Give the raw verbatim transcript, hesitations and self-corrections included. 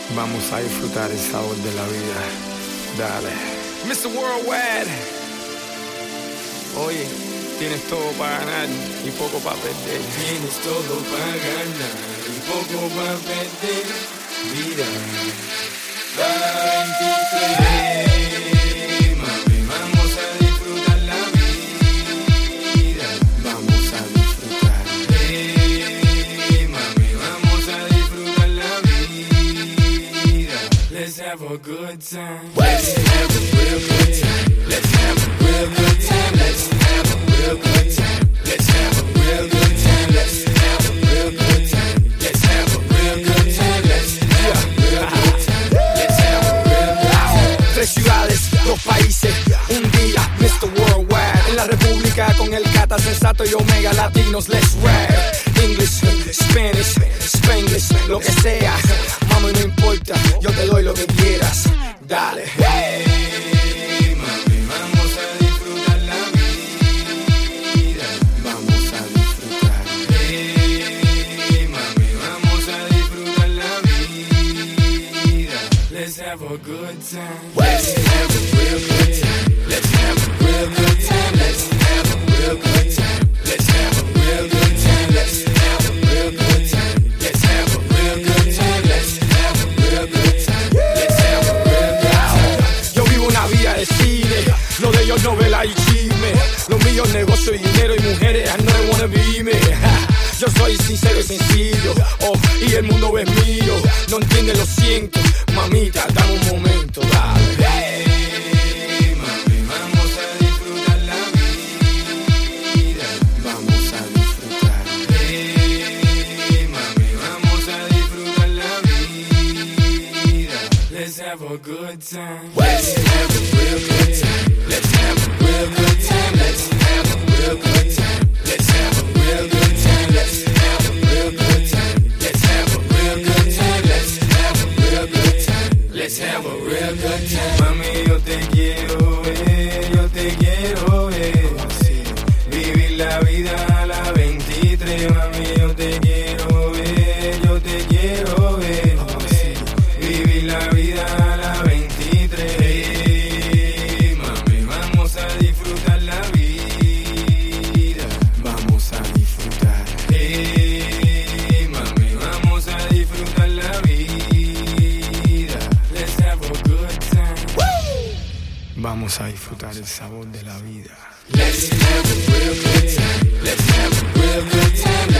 Vamos a disfrutar el sabor de la vida. Dale. mister Worldwide. Oye, tienes todo para ganar y poco para perder. Tienes todo para ganar y poco para perder. Mira, para veintitrés, mami, vamos a disfrutar la vida. Vamos a disfrutar. Hey, mami, vamos a disfrutar la vida. Let's have a good time. Let's have a real good time. Let's have a real good time. Let's have a real good time. Let's have a real good time. Let's have a real good time. Let's have a real good time. Let's have a real good time. Let's have a real good time. Tres ciudades, dos países, un día, mister Worldwide. En la República con el Cata, Sensato y Omega Latinos, let's rap. English, Spanish, Spanglish, lo que sea. Mami, no importa, yo te doy lo que quieras. Dale. Hey, mami, vamos a disfrutar la vida. Vamos a disfrutar. Hey, mami, vamos a disfrutar la vida. Let's have a good time. Let's have a real good time. Let's have a real good time. Let's have a real good time. Let's have a real good time. Let's have a real good time. Let's have a real good time. Let's have a real good time. Let's have a real good time. Yo vivo una vida de cine, lo de ellos novela y chisme. Lo mío es negocio y dinero y mujeres, I know they wanna be me. Ja, yo soy sincero y sencillo, oh, y el mundo es mío. No entiendes, lo siento, mamita, dame un momento, dale. Hey, mami, vamos a disfrutar la vida. Vamos a disfrutar. Hey, mami, vamos a disfrutar la vida. Let's have a good time. Let's have a real good time. Let's have a real good time. Let's have a real good time. Let's have a real good time. Let's have a real good time. Let's have a real good time. Let's have a real good time. Let's have a real good time. Mami, yo te quiero ver, yo te quiero ver. Sí. Vivir la vida a la veintitrés. Mami, yo te quiero ver, yo te quiero ver. Sí. Vivir la vida a la veintitrés. Hey, mami, vamos a disfrutar la vida. Vamos a disfrutar. Hey, mami, vamos a disfrutar la vida. Let's have a good time. Vamos a disfrutar el sabor de la vida. Let's have a real good time. Let's have a real good time.